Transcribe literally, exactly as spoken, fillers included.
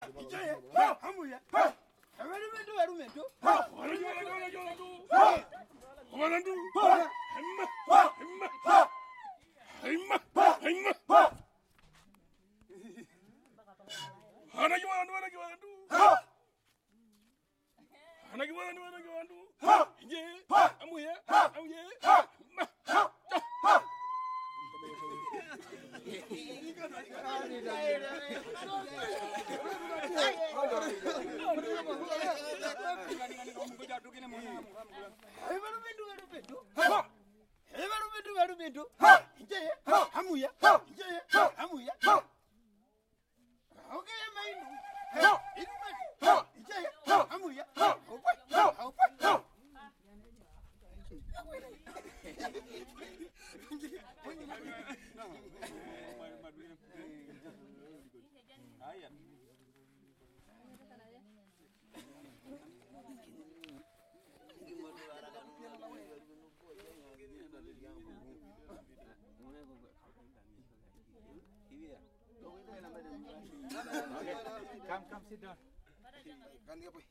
Ijaye. Hamuya. Harumentu harumentu. Walandu. Himma. Himma. Himma. Himma. Hana giwandu hana giwandu. Hana giwandu hana giwandu. Ye. Amuya. Amuye. Come, come, sit down.